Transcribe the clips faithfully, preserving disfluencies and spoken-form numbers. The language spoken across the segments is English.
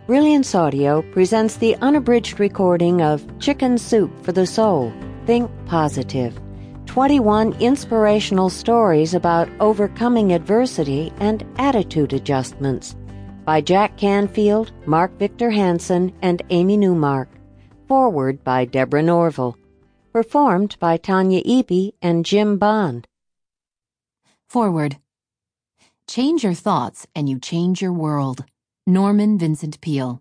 Brilliance Audio presents the unabridged recording of Chicken Soup for the Soul, Think Positive. twenty-one inspirational stories about overcoming adversity and attitude adjustments by Jack Canfield, Mark Victor Hansen, and Amy Newmark. Forward by Deborah Norville. Performed by Tanya Eby and Jim Bond. Forward. Change your thoughts and you change your world. Norman Vincent Peale.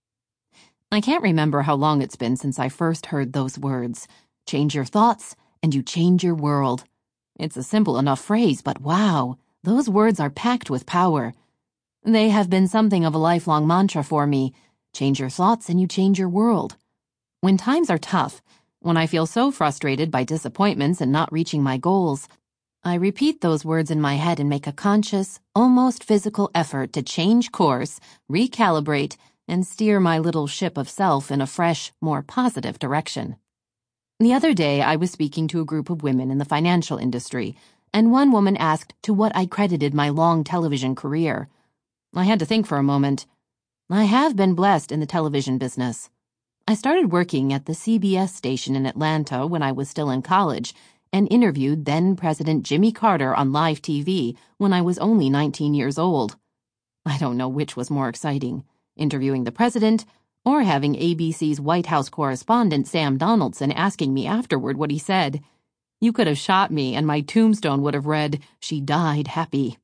I can't remember how long it's been since I first heard those words. Change your thoughts and you change your world. It's a simple enough phrase, but wow, those words are packed with power. They have been something of a lifelong mantra for me. Change your thoughts and you change your world. When times are tough, when I feel so frustrated by disappointments and not reaching my goals, I repeat those words in my head and make a conscious, almost physical effort to change course, recalibrate, and steer my little ship of self in a fresh, more positive direction. The other day, I was speaking to a group of women in the financial industry, and one woman asked to what I credited my long television career. I had to think for a moment. I have been blessed in the television business. I started working at the C B S station in Atlanta when I was still in college, and interviewed then-President Jimmy Carter on live T V when I was only nineteen years old. I don't know which was more exciting, interviewing the president or having A B C's White House correspondent Sam Donaldson asking me afterward what he said. You could have shot me and my tombstone would have read, "She died happy."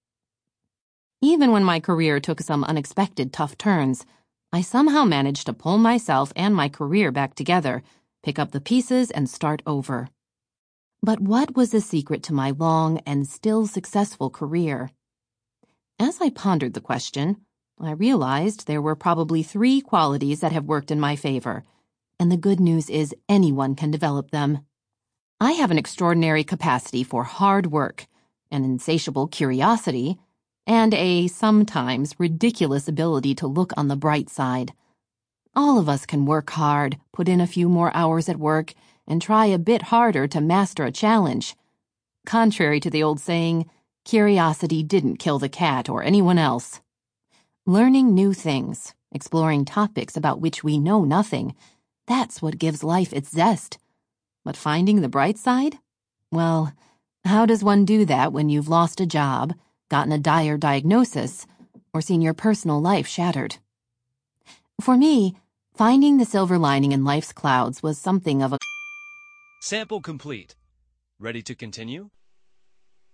Even when my career took some unexpected tough turns, I somehow managed to pull myself and my career back together, pick up the pieces, and start over. But what was the secret to my long and still successful career? As I pondered the question, I realized there were probably three qualities that have worked in my favor, and the good news is anyone can develop them. I have an extraordinary capacity for hard work, an insatiable curiosity, and a sometimes ridiculous ability to look on the bright side. All of us can work hard, put in a few more hours at work, and try a bit harder to master a challenge. Contrary to the old saying, curiosity didn't kill the cat or anyone else. Learning new things, exploring topics about which we know nothing, that's what gives life its zest. But finding the bright side? Well, how does one do that when you've lost a job, gotten a dire diagnosis, or seen your personal life shattered? For me, finding the silver lining in life's clouds was something of a Sample complete. Ready to continue?